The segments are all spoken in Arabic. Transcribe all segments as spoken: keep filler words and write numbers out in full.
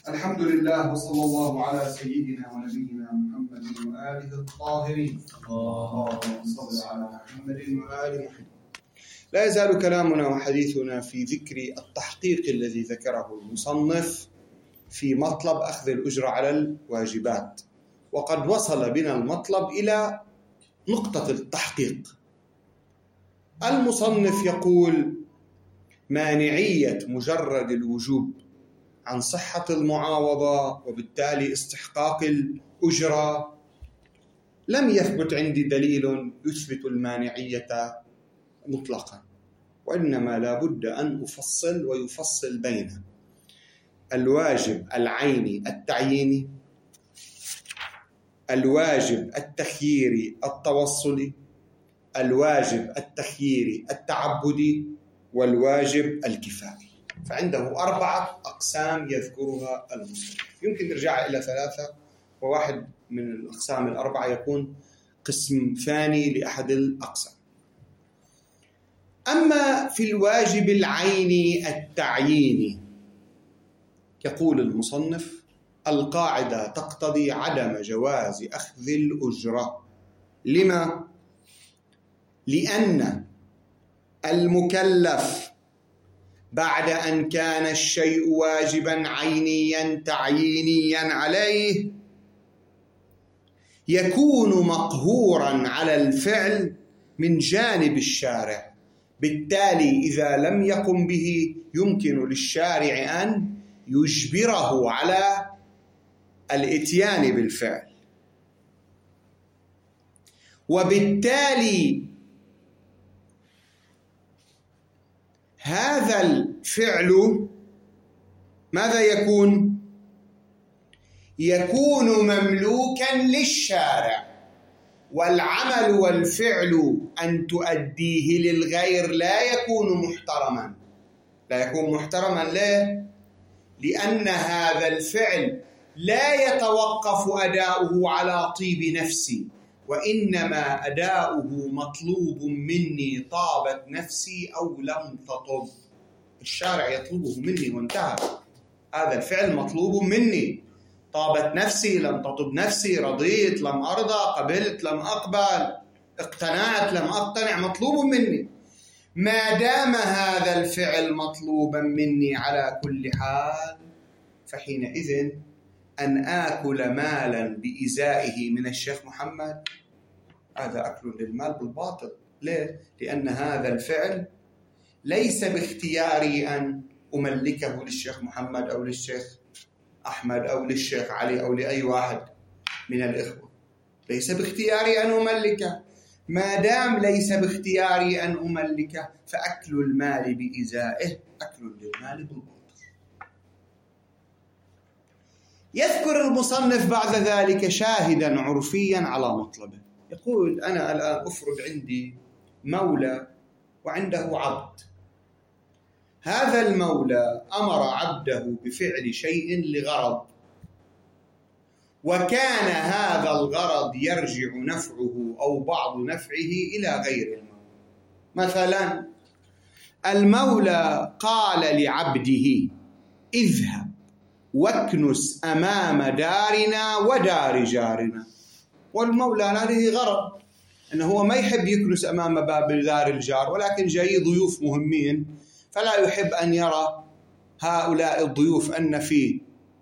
الحمد لله وصلى الله على سيدنا ونبينا محمد وآله الطاهرين. اللهم صل على محمد وآل محمد. لا يزال كلامنا وحديثنا في ذكر التحقيق الذي ذكره المصنف في مطلب أخذ الأجرة على الواجبات، وقد وصل بنا المطلب إلى نقطة التحقيق. المصنف يقول: مانعية مجرد الوجوب عن صحة المعاوضة وبالتالي استحقاق الأجرة لم يثبت عندي دليل يثبت المانعية مطلقا، وإنما لا بد أن أفصل ويفصل بين الواجب العيني التعييني، الواجب التخييري التوصلي، الواجب التخييري التعبدي، والواجب الكفائي. فعنده أربعة أقسام يذكرها المصنف، يمكن نرجع إلى ثلاثة، وواحد من الأقسام الأربعة يكون قسم ثاني لأحد الأقسام. أما في الواجب العيني التعييني يقول المصنف: القاعدة تقتضي عدم جواز أخذ الأجرة. لما؟ لأن المكلف بعد أن كان الشيء واجبا عينيا تعيينيا عليه يكون مقهورا على الفعل من جانب الشارع، بالتالي إذا لم يقم به يمكن للشارع أن يجبره على الإتيان بالفعل، وبالتالي هذا الفعل ماذا يكون؟ يكون مملوكا للشارع، والعمل والفعل أن تؤديه للغير لا يكون محترما. لا يكون محترما ليه؟ لأن هذا الفعل لا يتوقف أداؤه على طيب نفسي، وإنما أداؤه مطلوب مني طابت نفسي أو لم تطب. الشارع يطلبه مني وانتهى، هذا الفعل مطلوب مني، طابت نفسي لم تطب نفسي، رضيت لم أرضى، قبلت لم أقبل، اقتنعت لم أقتنع، مطلوب مني. ما دام هذا الفعل مطلوبا مني على كل حال، فحينئذ أن آكل مالا بإزائه من الشيخ محمد هذا أكل للمال بالباطل. ليه؟ لأن هذا الفعل ليس باختياري أن أملكه للشيخ محمد أو للشيخ أحمد أو للشيخ علي أو لأي واحد من الإخوة، ليس باختياري أن أملكه. ما دام ليس باختياري أن أملكه فأكل المال بإزائه أكل للمال بالباطل. يذكر المصنف بعد ذلك شاهدا عرفيا على مطلبه، يقول: أنا الآن أفرض عندي مولى وعنده عبد، هذا المولى أمر عبده بفعل شيء لغرض، وكان هذا الغرض يرجع نفعه أو بعض نفعه إلى غير المولى. مثلا المولى قال لعبده: اذهب واكنس أمام دارنا ودار جارنا، والمولى هذه غرض أنه هو ما يحب يكنس أمام باب دار الجار، ولكن جاي ضيوف مهمين فلا يحب أن يرى هؤلاء الضيوف أن في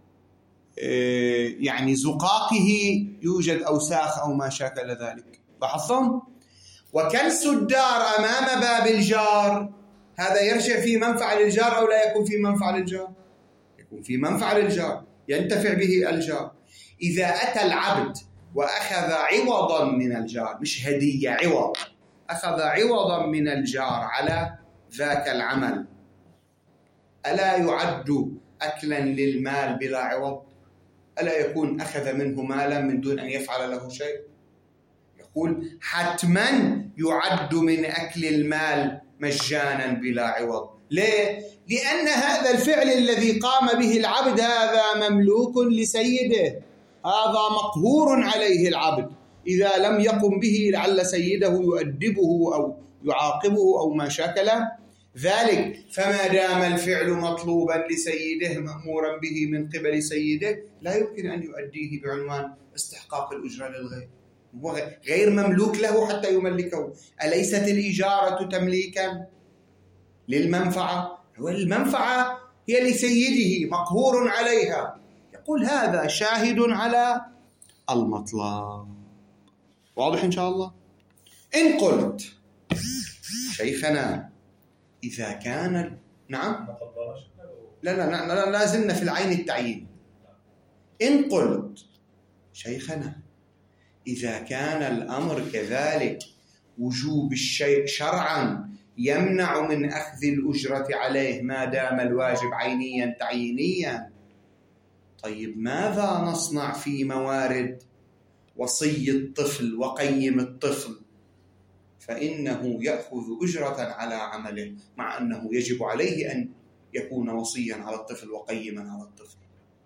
يعني زقاقه يوجد أوساخ أو ما شاكل ذلك. لاحظتم؟ وكنس الدار أمام باب الجار هذا يرجع في منفعة للجار أو لا يكون في منفعة للجار؟ يكون في منفعة للجار، ينتفع به الجار. إذا أتى العبد وأخذ عوضا من الجار، مش هدية، عوض، أخذ عوضا من الجار على ذاك العمل، ألا يعد أكلا للمال بلا عوض؟ ألا يكون أخذ منه مالا من دون أن يفعل له شيء؟ يقول حتما يعد من أكل المال مجانا بلا عوض. ليه؟ لأن هذا الفعل الذي قام به العبد هذا مملوك لسيده، هذا مقهور عليه العبد، إذا لم يقم به لعل سيده يؤدبه أو يعاقبه أو ما شاكل ذلك فما دام الفعل مطلوبا لسيده مأمورا به من قبل سيده لا يمكن أن يؤديه بعنوان استحقاق الأجرة للغير، هو غير مملوك له حتى يملكه. أليست الإجارة تمليكا للمنفعة؟ والمنفعة هي لسيده مقهور عليها. يقول هذا شاهد على المطلب. واضح إن شاء الله؟ إن قلت شيخنا إذا كان نعم لا لا لا لا زلنا في العين التعيين. إن قلت شيخنا إذا كان الأمر كذلك وجوب الشيء شرعا يمنع من أخذ الأجرة عليه ما دام الواجب عينيا تعيينيا، طيب ماذا نصنع في موارد وصي الطفل وقيم الطفل؟ فإنه يأخذ أجرة على عمله مع أنه يجب عليه أن يكون وصيا على الطفل وقيما على الطفل.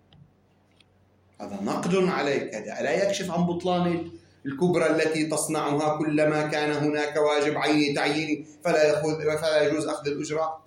هذا نقد عليك، هذا لا يكشف عن بطلان الكبرى التي تصنعها كلما كان هناك واجب عيني تعييني فلا يأخذ فلا يجوز أخذ الأجرة.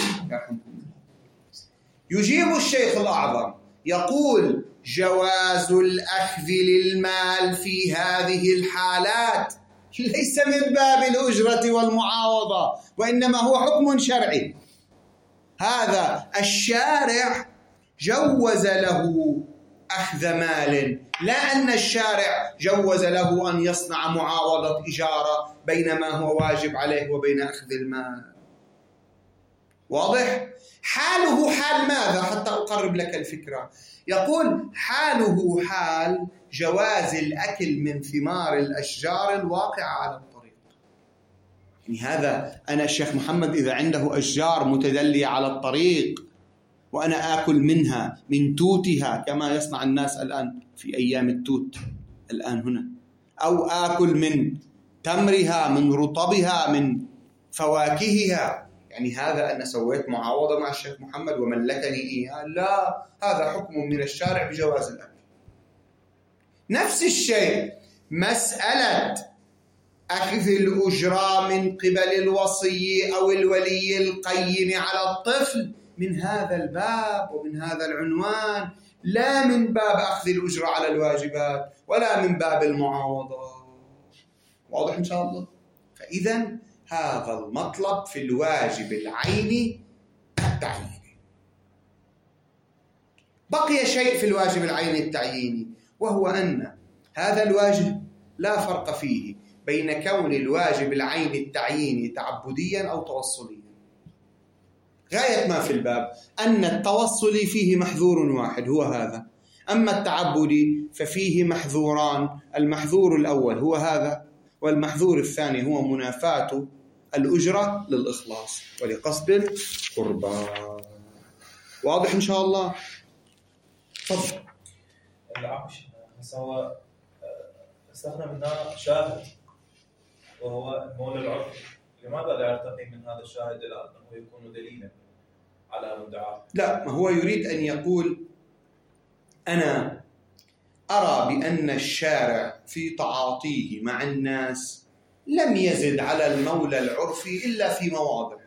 يجيب الشيخ الأعظم يقول جواز الأخذ للمال في هذه الحالات ليس من باب الأجرة والمعاوضة، وإنما هو حكم شرعي. هذا الشارع جوز له أخذ مال، لا أن الشارع جوز له أن يصنع معاوضة إجارة بين ما هو واجب عليه وبين أخذ المال. واضح؟ حاله حال ماذا حتى أقرب لك الفكرة؟ يقول حاله حال جواز الأكل من ثمار الأشجار الواقعة على الطريق. يعني هذا أنا الشيخ محمد إذا عنده أشجار متدلية على الطريق وأنا آكل منها من توتها كما يصنع الناس الآن في أيام التوت الآن هنا، أو آكل من تمرها من رطبها من فواكهها، يعني هذا أنا سويت معاوضة مع الشيخ محمد وملكني إياه؟ لا، هذا حكم من الشارع بجواز الأكل. نفس الشيء مسألة أخذ الأجرة من قبل الوصي أو الولي القيم على الطفل من هذا الباب ومن هذا العنوان، لا من باب أخذ الأجرة على الواجبات ولا من باب المعاوضة. واضح إن شاء الله؟ فإذا هذا المطلب في الواجب العيني التعييني. بقي شيء في الواجب العيني التعييني، وهو أن هذا الواجب لا فرق فيه بين كون الواجب العيني التعييني تعبديا أو توصليا. غاية ما في الباب أن التوصلي فيه محذور واحد هو هذا، أما التعبدي ففيه محذوران، المحذور الأول هو هذا، والمحذور الثاني هو منافاة الأجرة للإخلاص ولقصد القربان. واضح إن شاء الله؟ تفضل. العفش هو استخدم هنا شاهد وهو المولى العرفي، لماذا لا يرتقي من هذا الشاهد إلى أنه يكون دليلا على مدعاه؟ لا، ما هو يريد أن يقول أنا أرى بأن الشارع في تعاطيه مع الناس لم يزد على المولى العرفي إلا في مواضع،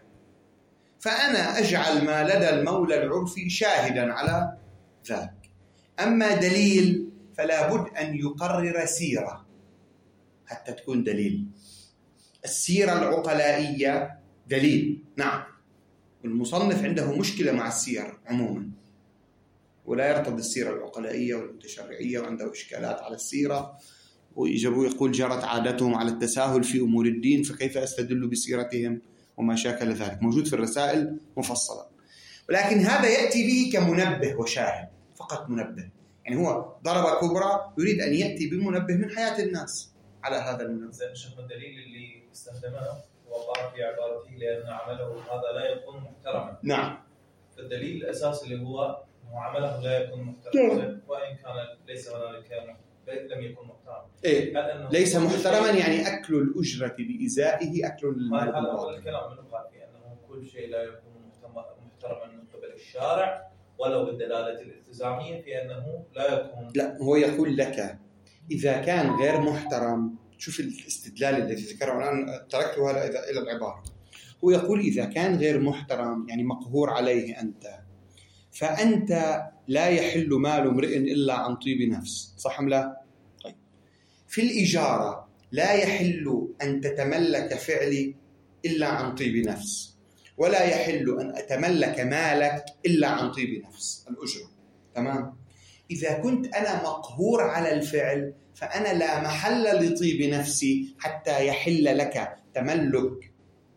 فأنا أجعل ما لدى المولى العرفي شاهدا على ذاك. أما دليل فلا بد أن يقرر سيرة حتى تكون دليل. السيرة العقلائية دليل، نعم، والمصنف عنده مشكلة مع السير عموما ولا يرتضي السيرة العقلائية والمتشرعية، وعنده إشكالات على السيرة، ويجبوا يقول جرت عادتهم على التساهل في أمور الدين فكيف أستدل بسيرتهم وما شاكل ذلك، موجود في الرسائل مفصلا. ولكن هذا يأتي به كمنبه وشاهد فقط، منبه، يعني هو ضرب كبرى يريد أن يأتي بمنبه من حياة الناس على هذا المنبه. زين شيخ، الدليل اللي استخدمه وقال في عبارته لأن عمله هذا لا يكون محترما. نعم. فالدليل الأساسي اللي هو أنه عمله لا يكون محترما، وإن كان ليس هنالك لم يكن محترما. إيه؟ ليس محترما يعني أكل الأجرة بإزائه أكل المال. هذا هو الكلام منه، قال في أنه كل شيء لا يكون محترما من قبل الشارع ولو بالدلالة الالتزامية في أنه لا يكون. لا، هو يقول لك إذا كان غير محترم، شوف الاستدلال الذي ذكره الآن، تركته هذا إلى العبارة. هو يقول إذا كان غير محترم يعني مقهور عليه أنت، فأنت لا يحل مال امرئ إلا عن طيب نفس، صح أم لا؟ طيب في الإجارة لا يحل أن تتملك فعلي إلا عن طيب نفس، ولا يحل أن أتملك مالك إلا عن طيب نفس، الأجرة. تمام؟ إذا كنت أنا مقهور على الفعل فأنا لا محل لطيب نفسي حتى يحل لك تملك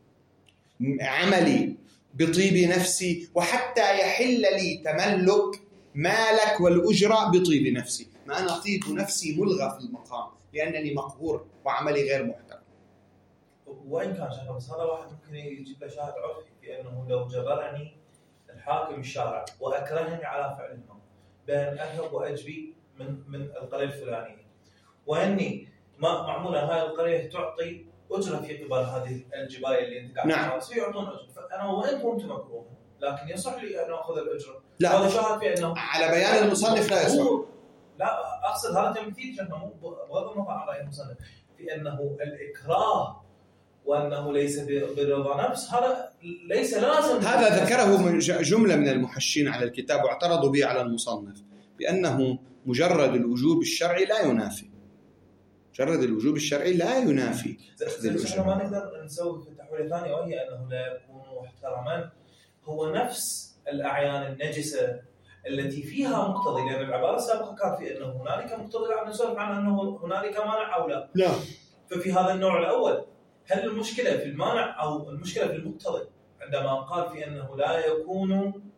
عملي بطيب نفسي، وحتى يحل لي تملك مالك والأجرة بطيب نفسي. ما أنا طيب نفسي ملغى في المقام لأنني مقهور وعملي غير محترم. وإن كان شاهد، بس هذا واحد ممكن يجيب له شاهد عرفي بأنه لو جبرني الحاكم الشارع وأكرهني على فعل ما، بأن أذهب وأجبي من من القرية الفلانية، وأني ما معمولة هاي القرية تعطي أجرة في قبال هذه الجباية اللي أنت قاعد نعم. يعطون أجرة، فأنا وإن كنت مكروها لكن يصح لي أن أخذ الأجرة. لا، هذا شاهد بأنه على بيان المصنف لا يصح. لا أقصد هذا تمثيل جنة مو بغض النظر عن رأي المصنف في أنه الإكراه وأنه ليس برضا نفس، هذا ليس لازم. هذا ذكره من جملة من المحشين على الكتاب واعترضوا به على المصنف بأنه مجرد الوجوب الشرعي لا ينافي، مجرد الوجوب الشرعي لا ينافي. احنا ما نقدر نسوي في تحويلة ثانية، وهي أنه لا يكون محترما هو نفس الأعيان النجسة التي فيها مقتضي، لأن العبارة السابقة كان في أنه هنالك مقتضي، عن نسولف عن أنه هنالك مانع أو لا. لا. ففي هذا النوع الأول هل المشكلة في المانع أو المشكلة في المقتضي؟ عندما قال في أنه لا يكون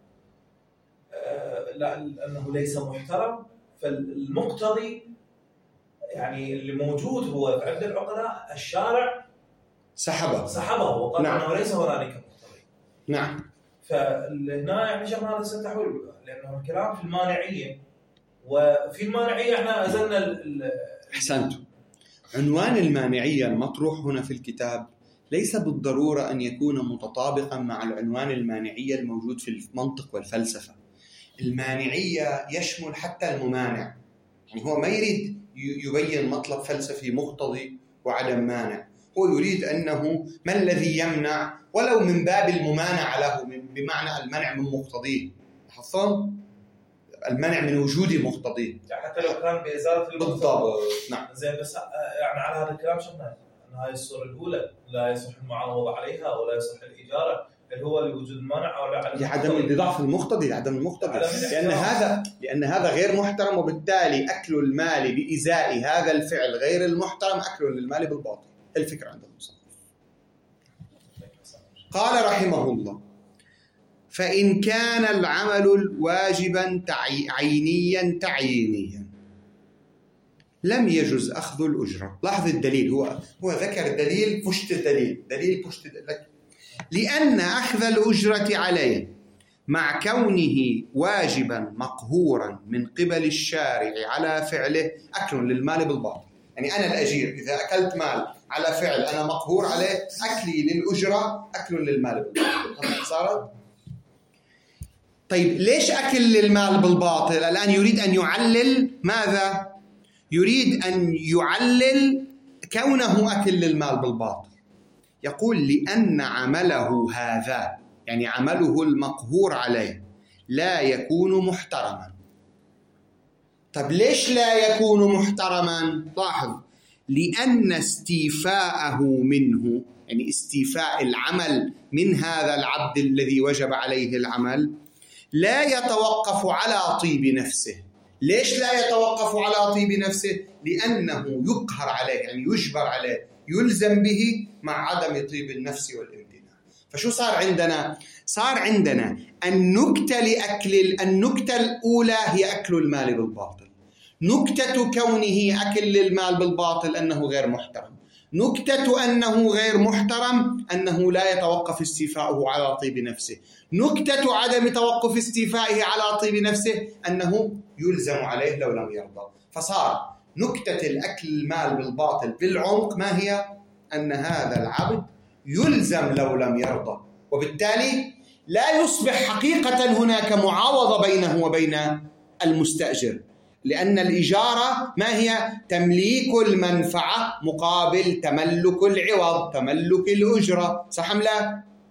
آه لا أنه ليس محترم، فالمقتضي يعني اللي موجود هو عند العقلاء الشارع سحبه سحبه وقال نعم. أنه ليس هنالك مقتضي. نعم. فهنا يعني شغلنا هذا التحويل، لأنه الكلام في المانعية، وفي المانعية احنا أزلنا ال أحسنتم. عنوان المانعية المطروح هنا في الكتاب ليس بالضرورة أن يكون متطابقا مع العنوان المانعية الموجود في المنطق والفلسفة. المانعية يشمل حتى الممانع، يعني هو ما يريد يبين مطلب فلسفي مقتضي وعدم مانع، هو يريد أنه ما الذي يمنع ولو من باب الممانعة له، بمعنى المنع من مقتضيه، حصل المنع من وجود مقتضيه، حتى لو كان بإزالة بالضبط. نعم. زين، بس يعني على هذا الكلام شفنا أن هاي الصورة الأولى لا يصح المعاوضة عليها ولا يصح الإجارة، اللي هو لوجود المنع أو لا، لعدم لضعف المقتضي، لعدم المقتضي، لأن هذا لأن هذا غير محترم، وبالتالي أكل المال بإزاء هذا الفعل غير المحترم أكل للمال بالباطل. الفكرة عند المصنف. قال رحمه الله: فإن كان العمل واجبا تعي... عينيا تعيينيا لم يجوز أخذ الأجرة. لاحظ الدليل، هو هو ذكر دليل بشت دليل دليل بشت دليل. لأن أخذ الأجرة عليه مع كونه واجبا مقهورا من قبل الشارع على فعله أكل للمال بالباطل. يعني أنا الأجير إذا أكلت مال على فعل أنا مقهور عليه، أكلي للأجرة أكل للمال بالباطل. صارت؟ طيب ليش أكل للمال بالباطل؟ الآن يريد أن يعلل ماذا؟ يريد أن يعلل كونه أكل للمال بالباطل. يقول: لأن عمله هذا، يعني عمله المقهور عليه، لا يكون محترما. طب ليش لا يكون محترما؟ لاحظ: لأن استيفاءه منه، يعني استيفاء العمل من هذا العبد الذي وجب عليه العمل، لا يتوقف على طيب نفسه. ليش لا يتوقف على طيب نفسه؟ لأنه يقهر عليه، يعني يجبر عليه، يلزم به مع عدم طيب النفس والامتناع. فشو صار عندنا؟ صار عندنا النكتة لأكل النكتة الأولى هي أكل المال بالباطل. نكتة كونه أكل للمال بالباطل أنه غير محترم. نكتة أنه غير محترم أنه لا يتوقف استيفاؤه على طيب نفسه. نكتة عدم توقف استيفائه على طيب نفسه أنه يلزم عليه لو لم يرضى. فصار نكتة الأكل المال بالباطل بالعمق ما هي؟ أن هذا العبد يلزم لو لم يرضى، وبالتالي لا يصبح حقيقة هناك معاوضة بينه وبين المستأجر، لأن الإجارة ما هي؟ تمليك المنفعة مقابل تملك العوض، تملك الأجرة، صح أم لا؟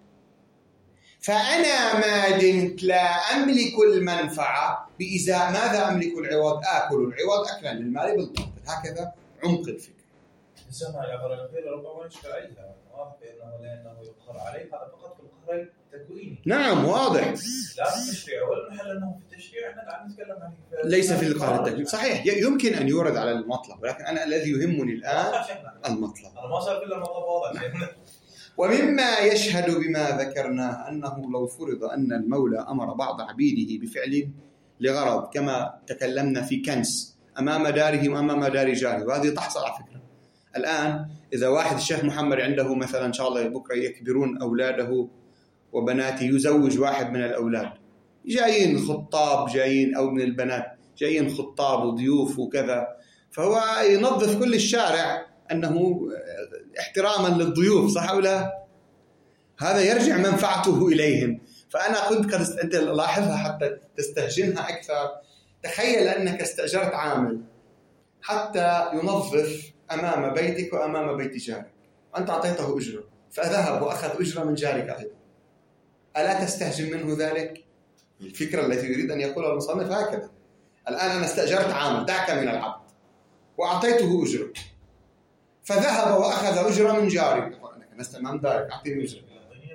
فأنا ما دمت لا أملك المنفعة بإزاء ماذا أملك العوض؟ آكل العوض أكلا للمال بالباطل. هكذا عمق الفكرة. السمع يقرأ الأخير ربما يشكر عليها واضح بأنه لأنه يقهر عليه هذا فقط في القهر التكويني. نعم واضح. لا في التشريع والمحل أنه في التشريع إحنا قاعد نتكلم عن ليس في القهر التكويني. صحيح يمكن أن يورد على المطلب ولكن أنا الذي يهمني الآن المطلب. أنا ما صار كل المطلب واضح. ومما يشهد بما ذكرناه أنه لو فرض أن المولى أمر بعض عبيده بفعل لغرض كما تكلمنا في كنس أمام داره وأمام دار جاره، وهذه تحصل على فكرة الآن. إذا واحد الشيخ محمد عنده مثلا إن شاء الله بكرة يكبرون أولاده وبناته، يزوج واحد من الأولاد، جايين خطاب جايين أو من البنات جايين خطاب وضيوف وكذا، فهو ينظف كل الشارع أنه احتراما للضيوف، صح أو لا؟ هذا يرجع منفعته إليهم. فأنا كنت قد أنت لاحظها حتى تستهجنها أكثر. تخيل أنك استأجرت عامل حتى ينظف أمام بيتك وأمام بيت جارك، وأنت أعطيته أجرة فذهب وأخذ أجرة من جارك أيضا، ألا تستهجن منه ذلك؟ الفكرة التي يريد أن يقولها المصنف هكذا. الآن أنا استأجرت عامل، دعك من العبد، وأعطيته أجرة فذهب وأخذ أجرة من جارك. أنا كنست أمام دارك أعطيني أجرة،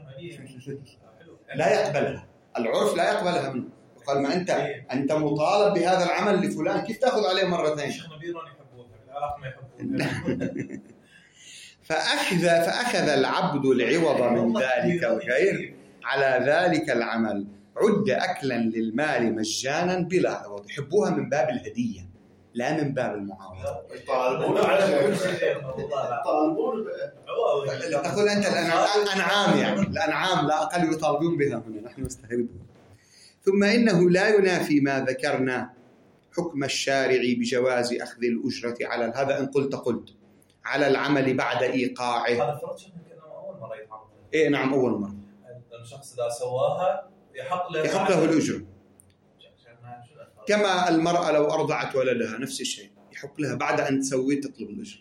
لا يقبلها العرف، لا يقبلها منه. قال ما أنت أنت مطالب بهذا العمل لفلان، كيف تأخذ عليه مرتين؟ فأخذ فأخذ العبد العوض من ذلك الغير على ذلك العمل، عد أكلا للمال مجانا بلا عوض. يحبوها من باب الهدية لا من باب المعاوضة. طالبون على طالبون تقول أنت الأنعام، يعني الأنعام لا أقل يطالبون بها هنا، نحن نستغربها. ثم إنه لا ينافي ما ذكرنا حكم الشارع بجواز أخذ الأجرة على هذا إن قلت قلت على العمل بعد إيقاعه. هذا فرض شكل كأنه أول مرة يتعرض. إيه نعم أول مرة. الشخص إذا سواها يحق له يحق له الأجرة، كما المرأة لو أرضعت ولدها نفس الشيء يحق لها بعد أن تسوي تطلب الأجرة.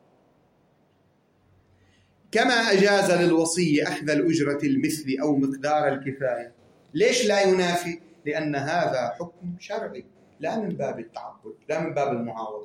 كما أجاز للوصي أخذ الأجرة المثل أو مقدار الكفاية. ليش لا ينافي؟ لأن هذا حكم شرعي لا من باب التعبد لا من باب المعاوضة.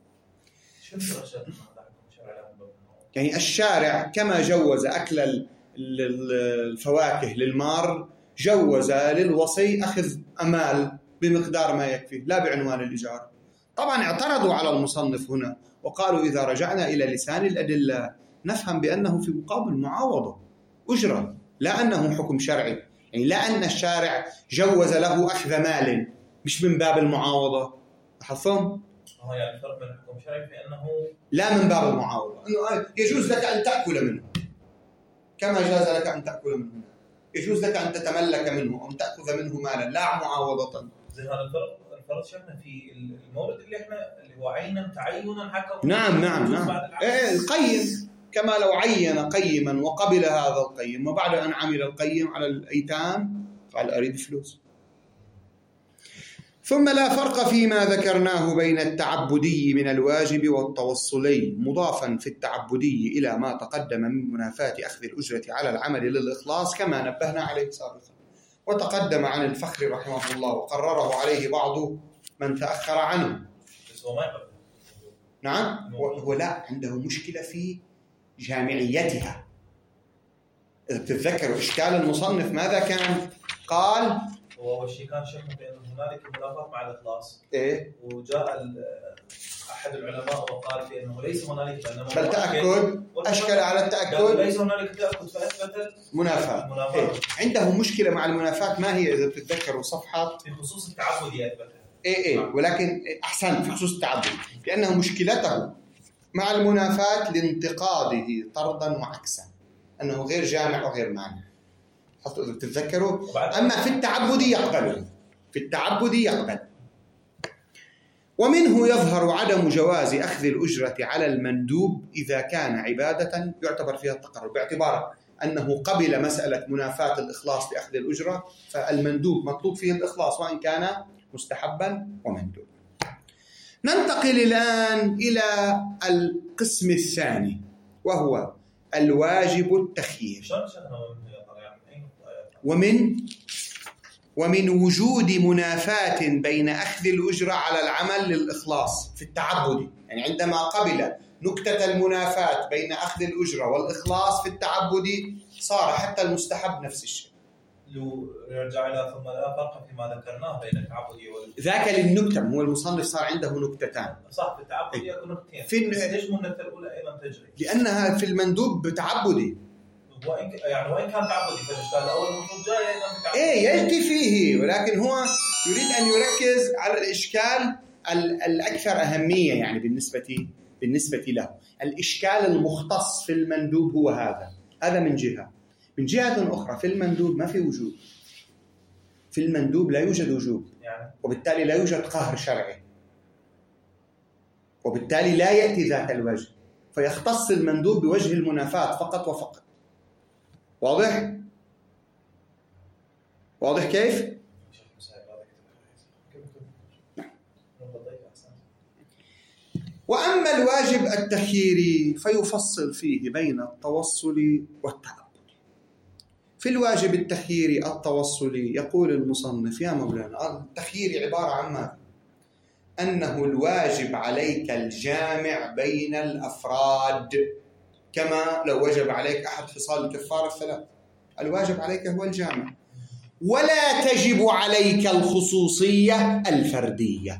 يعني الشارع كما جوز أكل الفواكه للمار جوز للوصي أخذ أمال بمقدار ما يكفي لا بعنوان الإجارة. طبعا اعترضوا على المصنف هنا وقالوا إذا رجعنا إلى لسان الأدلة نفهم بأنه في مقابل معاوضة أجرة لا أنه حكم شرعي، يعني لا أن الشارع جوز له أخذ مال مش من باب المعاوضة. حفظهم؟ هو يعني الفرق بين الحكم الشرعي في أنه لا من باب المعاوضة، أنه يجوز لك أن تأكل منه كما جاز لك أن تأكل منه، يجوز لك أن تتملك منه أو تأخذ منه مالا لا معاوضة. زي هذا الفرق الفرق شفنا في المورد اللي احنا اللي هو عينا تعينا حكم. نعم نعم نعم. إيه القيم كما لو عين قيما وقبل هذا القيم وبعد أن عمل القيم على الأيتام قال أريد فلوس. ثم لا فرق فيما ذكرناه بين التعبدي من الواجب والتوصلي، مضافا في التعبدي إلى ما تقدم من منافاة أخذ الأجرة على العمل للإخلاص كما نبهنا عليه سابقا، وتقدم عن الفخر رحمه الله وقرره عليه بعض من تأخر عنه. نعم هو لا عنده مشكلة في جامعيتها. إذا تتذكروا إشكال المصنف ماذا كان؟ قال وهو الشيء كان شيخ بأن هنالك منافاة مع الإخلاص. إيه؟ وجاء أحد العلماء وقال بأنه ليس هنالك بل تأكد، أشكل على التأكد ليس هنالك تأكد فأثبت منافاة. إيه؟ عنده مشكلة مع المنافاة ما هي إذا تتذكروا صفحة في خصوص التعبد يثبتها. إيه إيه ولكن أحسن في خصوص التعبد لأنه مشكلته مع المنافاة لانتقاده طردا وعكسا أنه غير جامع وغير مانع. حتى إذا تتذكروا أما في التعبد يقبل في التعبد يقبل. ومنه يظهر عدم جواز أخذ الأجرة على المندوب إذا كان عبادة يعتبر فيها التقرب، باعتبار أنه قبل مسألة منافاة الإخلاص لأخذ الأجرة فالمندوب مطلوب فيه الإخلاص وإن كان مستحبا ومندوب. ننتقل الآن إلى القسم الثاني وهو الواجب التخيير. ومن ومن وجود منافاة بين أخذ الأجرة على العمل للإخلاص في التعبد. يعني عندما قبل نكتة المنافاة بين أخذ الأجرة والإخلاص في التعبد صار حتى المستحب نفس الشيء. لو رجع إلى ثم لا فرق فيما ذكرناه بين التعبد وال ذاك للنكتة، هو المصنف صار عنده نكتتان. صح، في التعبد يكون نكتتين. في ليش مو النكتة الأولى أيضا تجري؟ لأنها في المندوب تعبدي. وإن يعني وين كان تعبدي فالإشكال الأول المفروض جاي أيضا في تعبدي. إيه يجري فيه، ولكن هو يريد أن يركز على الإشكال الأكثر أهمية يعني بالنسبة بالنسبة له. الإشكال المختص في المندوب هو هذا هذا من جهة. من جهة أخرى في المندوب ما في وجوب. في المندوب لا يوجد وجوب يعني. وبالتالي لا يوجد قهر شرعي، وبالتالي لا يأتي ذات الوجه، فيختص المندوب بوجه المنافاة فقط وفقط. واضح؟ واضح كيف؟ وأما الواجب التخييري فيفصل فيه بين التوصل والتعبد. في الواجب التخييري التوصلي يقول المصنف يا مولانا التخيير عبارة عن ماذا؟ أنه الواجب عليك الجامع بين الأفراد، كما لو وجب عليك أحد خصال الكفارة الثلاث. الواجب عليك هو الجامع، ولا تجب عليك الخصوصية الفردية.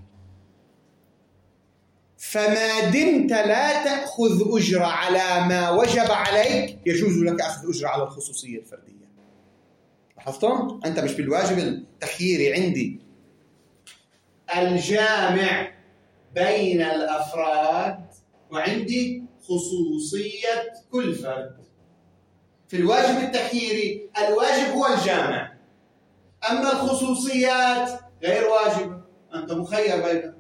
فما دمت لا تأخذ أجرة على ما وجب عليك يجوز لك أخذ أجرة على الخصوصية الفردية. لاحظتم؟ أنت مش بالواجب التخييري عندي الجامع بين الأفراد وعندي خصوصية كل فرد. في الواجب التخييري الواجب هو الجامع، أما الخصوصيات غير واجبة، أنت مخير بينها.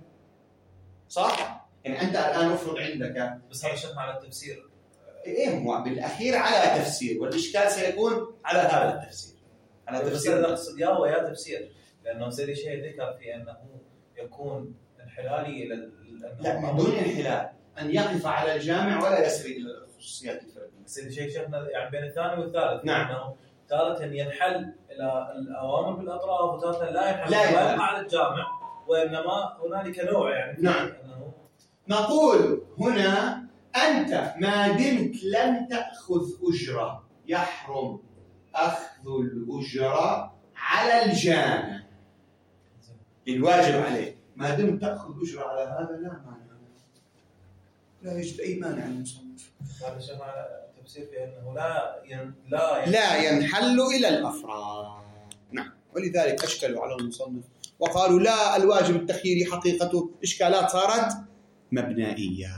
صح؟ يعني أنت الآن أفرض عندك بس هذا شرح على التفسير. إيه هو بالأخير على تفسير، والإشكال سيكون على هذا التفسير. على تفسير نقصد يا ويا تفسير، لأنه سيدي شيء ذكر في أنه يكون انحلالي إلى لا من دون انحلال، أن يقف على الجامع ولا يسري إلى الخصوصيات الفردية. سيدي شيء شيخنا يعني بين الثاني والثالث. نعم. أنه تارة ينحل إلى الأوامر بالأطراف وتارة لا ينحل لا ينحل على الجامع، وإنما هنالك نوع يعني. نعم. أنه نقول هنا أنت ما دمت لم تأخذ أجرة يحرم أخذ الأجرة على الجامع الواجب عليه. ما دمت تأخذ أجرة على هذا لا مانع، لا يوجد أي مانع المصنف. هذا شيخ على تفسير في أنه لا ين... لا ين... لا ينحل إلى الأفراد. نعم، ولذلك أشكلوا على المصنف وقالوا لا الواجب التخييري حقيقته إشكالات صارت مبنائية.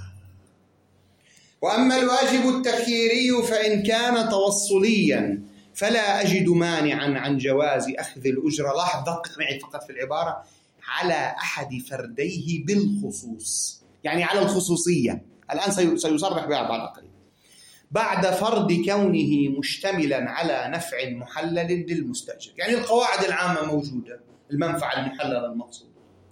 وأما الواجب التخييري فإن كان توصليا فلا أجد مانعا عن جواز أخذ الأجرة. لاحظ دقق معي فقط في العبارة، على أحد فرديه بالخصوص، يعني على الخصوصية. الآن سيصرح بها بعد قليل. بعد فرض كونه مشتملا على نفع محلل للمستأجر، يعني القواعد العامة موجودة، المنفعة المحللة المقصود.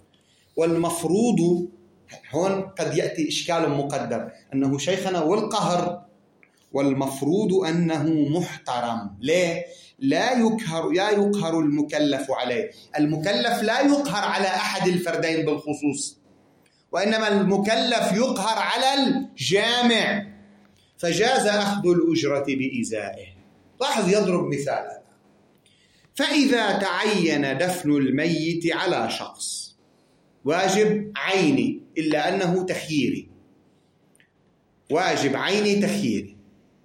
والمفروض هون قد يأتي إشكال مقدر أنه شيخنا والقهر والمفروض أنه محترم. ليه؟ لا يقهر لا يقهر المكلف عليه. المكلف لا يقهر على أحد الفردين بالخصوص، وإنما المكلف يقهر على الجامع، فجاز أخذ الأجرة بإزائه. لاحظ يضرب مثال: فإذا تعين دفن الميت على شخص واجب عيني إلا أنه تخييري، واجب عيني تخييري،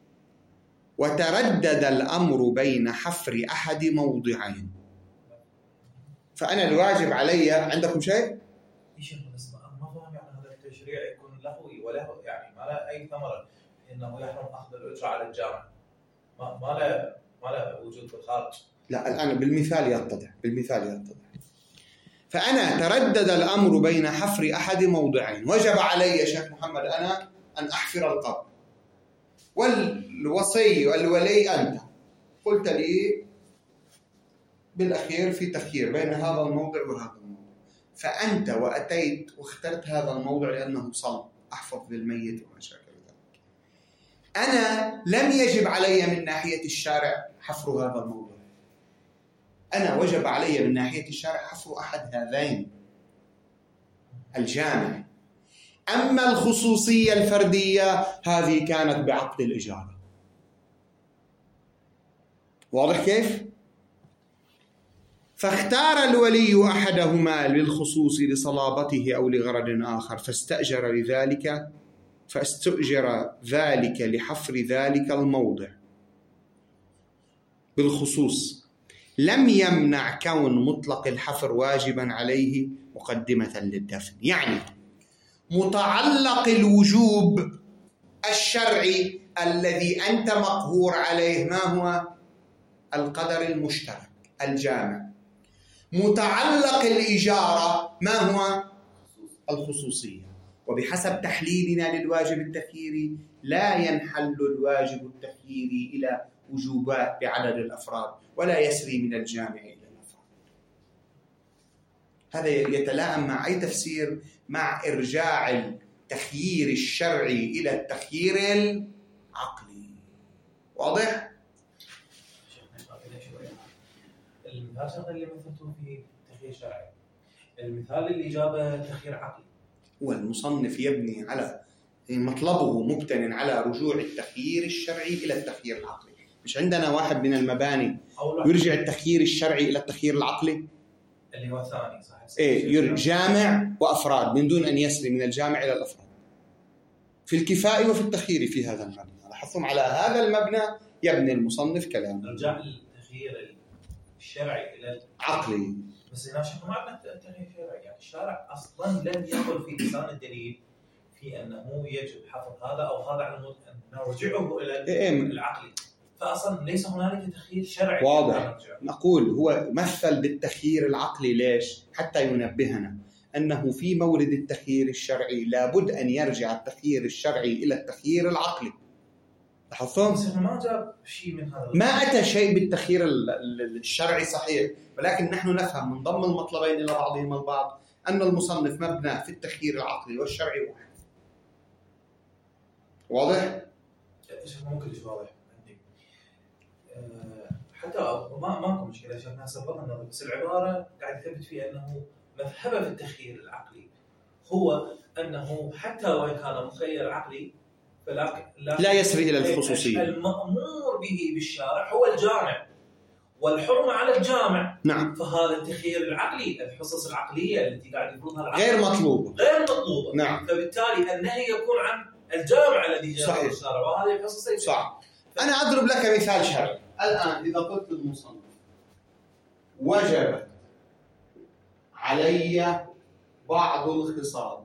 وتردد الأمر بين حفر أحد موضعين، فأنا الواجب علي. عندكم شيء؟ ما فهم يعني هذا التشريع يكون لهوي وله يعني ما له أي ثمرة إنه يحرم أخذ الأجرة على الجامع، ما ما له ما له وجود في الخارج. لا الآن بالمثال يتضح، بالمثال يتضح. فأنا تردد الأمر بين حفر أحد موضعين، وجب علي شيخ محمد أنا أن أحفر القبر، والوصي والولي أنت، قلت لي بالأخير في تخيير بين هذا الموضع وهذا الموضع، فأنت وأتيت واخترت هذا الموضع لأنه صلب أحفظ بالميت وما شابه ذلك. أنا لم يجب علي من ناحية الشارع حفر هذا الموضع، أنا وجب علي من ناحية الشارع حفر أحد هذين الجامع. أما الخصوصية الفردية هذه كانت بعقد الإجارة. واضح كيف؟ فاختار الولي أحدهما للخصوص لصلابته أو لغرض آخر فاستأجر لذلك فاستأجر ذلك لحفر ذلك الموضع بالخصوص، لم يمنع كون مطلق الحفر واجبا عليه مقدمة للدفن. يعني متعلق الوجوب الشرعي الذي أنت مقهور عليه ما هو؟ القدر المشترك الجامع. متعلق الإجارة ما هو؟ الخصوصية. وبحسب تحليلنا للواجب التخييري لا ينحل الواجب التخييري إلى وجوبات بعدد الأفراد ولا يسري من الجامع إلى الأفراد. هذا يتلائم مع أي تفسير؟ مع إرجاع التخيير الشرعي إلى التخيير العقلي. واضح؟ المثال اللي مثلته في تخيير شرعي، المثال الإجابة تخيير عقلي. والمصنف يبني على مطلبه مبتن على رجوع التخيير الشرعي إلى التخيير العقلي. مش عندنا واحد من المباني يرجع التخيير الشرعي إلى التخيير العقلي اللي هو ثاني صحيح. إيه، جامع وأفراد من دون أن يسري من الجامع إلى الأفراد في الكفاء وفي التخيير في هذا المبنى. لاحظتم على هذا المبنى يبني المصنف كلام رجع التخيير الشرعي إلى عقلي. بس هنا شوف ما عندنا تخيير شرعي، يعني الشارع أصلاً لم يقل في لسان الدليل في أنه يجب حفظ هذا أو هذا على مود أن نرجعه إلى إيه العقلي، فأصلاً ليس هنالك تخيير شرعي. واضح. نقول هو مثل بالتخيير العقلي ليش؟ حتى ينبهنا أنه في مورد التخيير الشرعي لابد أن يرجع التخيير الشرعي إلى التخيير العقلي. لاحظتم؟ ما جاب شيء من هذا، ما أتى شيء بالتخيير الشرعي صحيح، ولكن نحن نفهم من ضم المطلبين إلى بعضهما البعض أن المصنف مبنى في التخيير العقلي والشرعي واحد. واضح؟ ممكن شيء واضح عندي أه حتى ما ماكو مشكلة شفنا سبقنا النظر، بس العبارة قاعد يثبت فيها أنه مذهبه في التخيير العقلي هو أنه حتى وإن كان مخير عقلي فلا لا يسري إلى الخصوصية. المأمور به بالشارع هو الجامع والحرمة على الجامع. نعم. فهذا التخيير العقلي، الحصص العقلية التي قاعد يفرضها العقل غير مطلوبة. غير مطلوبة. نعم. فبالتالي النهي يكون عن الجامع الذي جاء صحيح. الشارع، وهذه الحصص صح. أنا أضرب لك مثال شرعي الآن. إذا قلت للمصنف وجب علي بعض الخصال،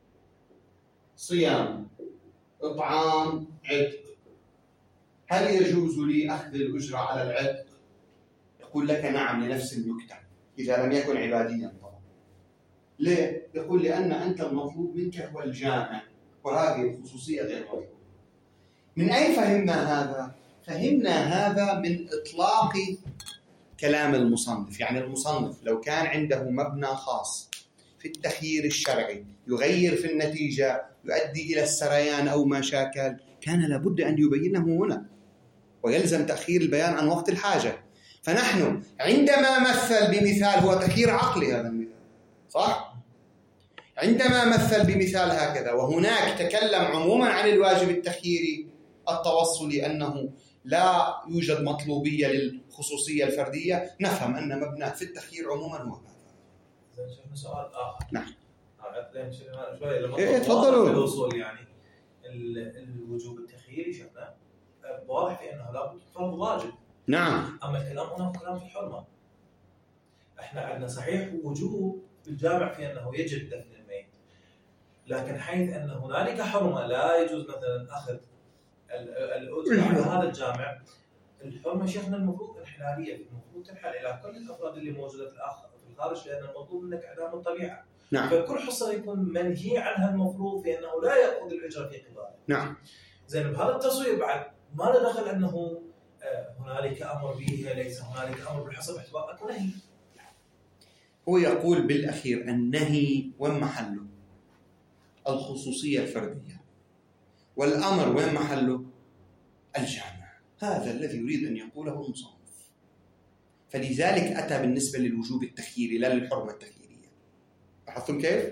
صيام، إطعام، عتق، هل يجوز لي أخذ الأجرة على العتق؟ يقول لك نعم لنفس النكتة إذا لم يكن عباديا طبعا. ليه؟ يقول لأن أنت المطلوب منك هو الجامع، وهذه الخصوصية غير مطلوبة. من أين فهمنا هذا؟ فهمنا هذا من إطلاق كلام المصنف. يعني المصنف لو كان عنده مبنى خاص في التخيير الشرعي يغير في النتيجة يؤدي إلى السريان أو ما شاكل، كان لابد أن يبينه هنا، ويلزم تأخير البيان عن وقت الحاجة. فنحن عندما مثل بمثال هو تخيير عقلي، هذا المثال صح؟ عندما مثل بمثال هكذا وهناك تكلم عموما عن الواجب التخييري التوصلي أنه لا يوجد مطلوبية للخصوصية الفردية، نفهم أن مبنى في التخيير عموما هو هذا. إذا شفنا سؤال آخر. نعم. شوي لما إيه تفضلوا. الوصول يعني الوجوب التخييري شفنا واضح في أنه لا بد فرض واجب. نعم. أما الكلام هنا كلام في الحرمة. إحنا عندنا صحيح وجوب بالجامع في أنه يجب دفن الميت، لكن حيث أن هنالك حرمة لا يجوز مثلا أخذ الأجرة على هذا الجامع، الحرمة شيخنا المفروض انحلالية، المفروض تنحل إلى كل الأفراد اللي موجودة في الخارج، لأن المطلوب منك إعدام الطبيعة. نعم. فكل حصة يكون منهي عنها المفروض في أنه لا يأخذ الأجرة في قباله. نعم. زين بهذا التصوير بعد ما له دخل أنه هنالك أمر به ليس هنالك أمر بالحسب احتواء أكو نهي. هو يقول بالأخير النهي وين محله؟ الخصوصية الفردية، والأمر وين محله؟ الجامع. هذا الذي يريد أن يقوله المصنف. فلذلك أتى بالنسبة للوجوب التخييري لا للحرمة التخييرية. لاحظتم كيف؟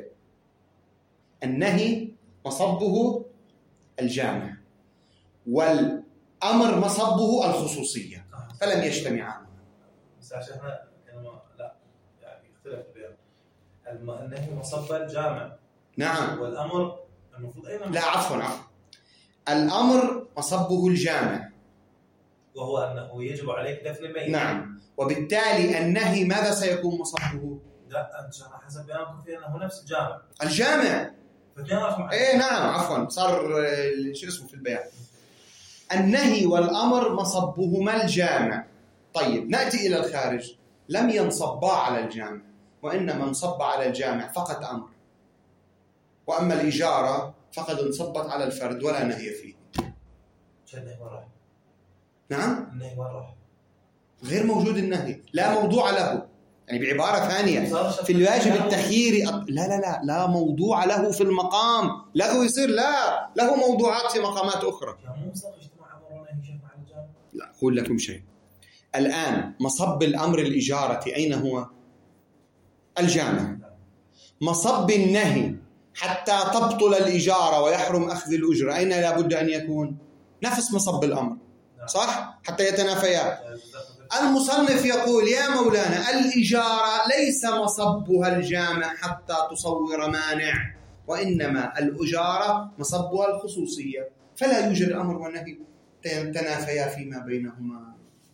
النهي مصبه الجامع والأمر مصبه الخصوصية، فلم يجتمعان. بس عشان احنا لا يعني اختلف بين النهي مصب الجامع. نعم. والأمر المفروض أيضا. لا عفوا عفوا الأمر مصبه الجامع وهو أنه يجب عليك دفن الميت. نعم. وبالتالي النهي ماذا سيكون مصبه؟ لا أنت حسب بيانكم في أنه نفس الجامع. الجامع. ايه نعم عفوا صار شو اسمه في البيان. النهي والأمر مصبهما الجامع. طيب نأتي إلى الخارج، لم ينصبا على الجامع، وإنما انصب على الجامع فقط أمر، وأما الإجارة فقد انصبت على الفرد ولا نهي فيه. النهي وين راح؟ نعم؟ النهي وين راح؟ غير موجود النهي، لا موضوع له. يعني بعبارة ثانية في الواجب التخييري لا لا لا لا موضوع له في المقام، له يصير لا له موضوعات في مقامات أخرى. لا أقول لكم شيء الآن، مصب الأمر الإجارة أين هو؟ الجامع. مصب النهي حتى تبطل الإجارة ويحرم أخذ الأجرة أين لا بد أن يكون؟ نفس مصب الأمر، صح؟ حتى يتنافيا. المصنف يقول يا مولانا الإجارة ليس مصبها الجامع حتى تصور مانع، وإنما الأجارة مصبها الخصوصية، فلا يوجد أمر ونهي تنافيا فيما بينهما.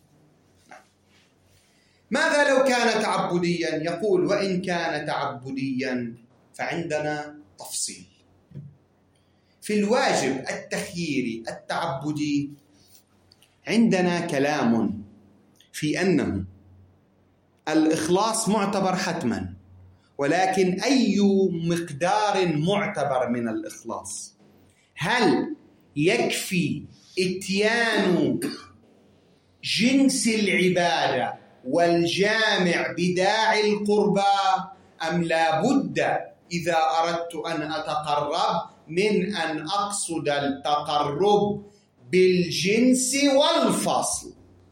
ماذا لو كان تعبديا؟ يقول وإن كان تعبديا فعندنا تفصيل. في الواجب التخييري التعبدي عندنا كلام في أنه الإخلاص معتبر حتما، ولكن أي مقدار معتبر من الإخلاص؟ هل يكفي إتيان جنس العبادة والجامع بداعي القربى، أم لا بد إذا أردت أن أتقرب من أن أقصد التقرب بالجنس والفصل،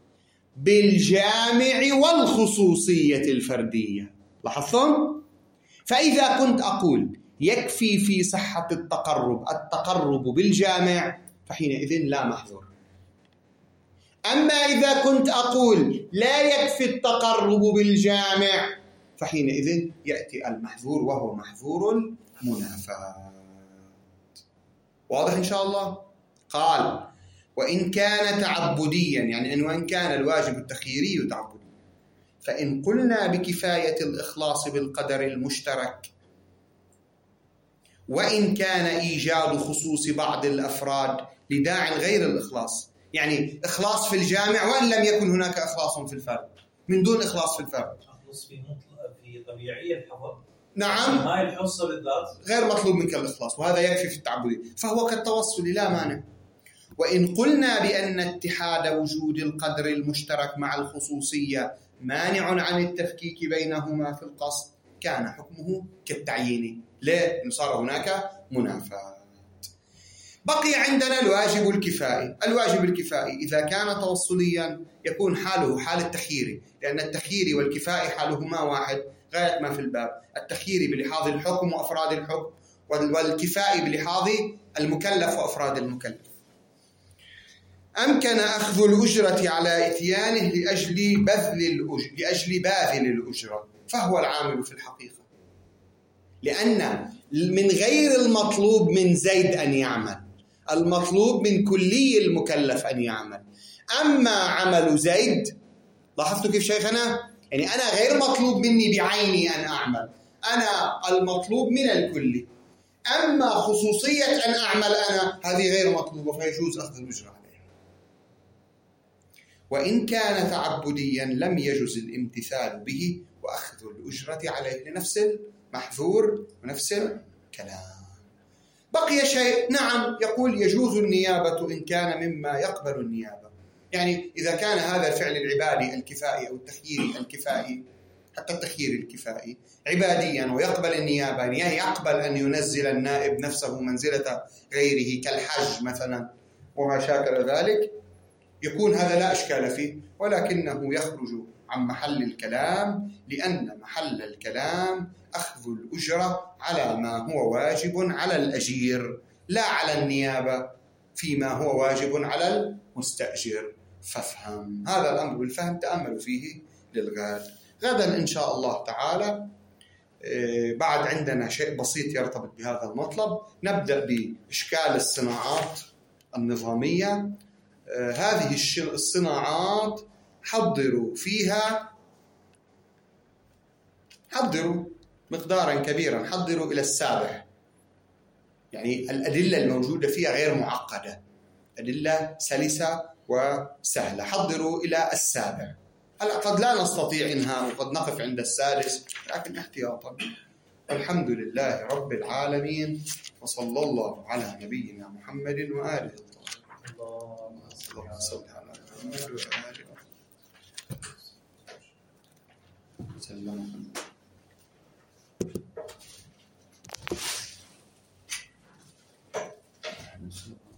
بالجامع والخصوصية الفردية؟ لاحظتم؟ فإذا كنت أقول يكفي في صحة التقرب التقرب بالجامع فحينئذ لا محظور. أما إذا كنت أقول لا يكفي التقرب بالجامع فحينئذ يأتي المحظور وهو محظور المنافاة. واضح إن شاء الله؟ قال وإن كان تعبديا، يعني أن وإن كان الواجب التخييري تعبدي، فإن قلنا بكفاية الإخلاص بالقدر المشترك، وإن كان إيجاد خصوص بعض الأفراد لداع غير الإخلاص، يعني إخلاص في الجامع وإن لم يكن هناك إخلاص في الفرد، من دون إخلاص في الفرد، إخلاص في مطلق في طبيعية الحفظ. نعم، هاي الحصة بالذات غير مطلوب منك الإخلاص، وهذا يكفي في التعبدي، فهو كالتوصل لا مانع. وإن قلنا بأن اتحاد وجود القدر المشترك مع الخصوصية مانع عن التفكيك بينهما في القصد، كان حكمه كالتعيين. ليه؟ صار هناك منافاة. بقي عندنا الواجب الكفائي. الواجب الكفائي إذا كان توصليا يكون حاله حال التخييري، لأن التخييري والكفائي حالهما واحد غاية ما في الباب، التخييري بلحاظ الحكم وأفراد الحكم، والكفائي بلحاظ المكلف وأفراد المكلف. أمكن أخذ الأجرة على إتيانه لأجل بذل الأجرة لأجل باذل الأجرة، فهو العامل في الحقيقة، لأن من غير المطلوب من زيد أن يعمل، المطلوب من كلي المكلف أن يعمل. أما عمل زيد، لاحظتوا كيف شيخنا؟ يعني أنا غير مطلوب مني بعيني أن أعمل، أنا المطلوب من الكل. أما خصوصية أن أعمل أنا هذه غير مطلوبة، فيجوز أخذ الأجرة عليها. وإن كان تعبديا لم يجوز الامتثال به وأخذ الأجرة عليه، لنفس المحذور ونفس الكلام. بقي شيء، نعم، يقول يجوز النيابة إن كان مما يقبل النيابة، يعني إذا كان هذا الفعل العبادي الكفائي أو التخييري الكفائي، حتى التخيير الكفائي عباديا ويقبل النيابة، يعني يقبل أن ينزل النائب نفسه منزلة غيره كالحج مثلا وما شاكل ذلك، يكون هذا لا إشكال فيه، ولكنه يخرج عن محل الكلام، لأن محل الكلام أخذ الأجرة على ما هو واجب على الأجير لا على النيابة فيما هو واجب على المستأجر. فافهم هذا الأمر بالفهم، تأملوا فيه للغد. غدا إن شاء الله تعالى بعد عندنا شيء بسيط يرتبط بهذا المطلب، نبدأ بإشكال الصناعات النظامية. هذه الصناعات حضروا فيها حضروا مقدارا كبيرا، حضروا إلى السابع، يعني الأدلة الموجودة فيها غير معقدة، أدلة سلسة وسهلة، حضروا إلى السابع. هلا قد لا نستطيع إنهاء وقد نقف عند السادس، لكن احتياطا. الحمد لله رب العالمين، وصلى الله على نبينا محمد وآله الطاهرين. اللهم صل على محمد وآله وسلم.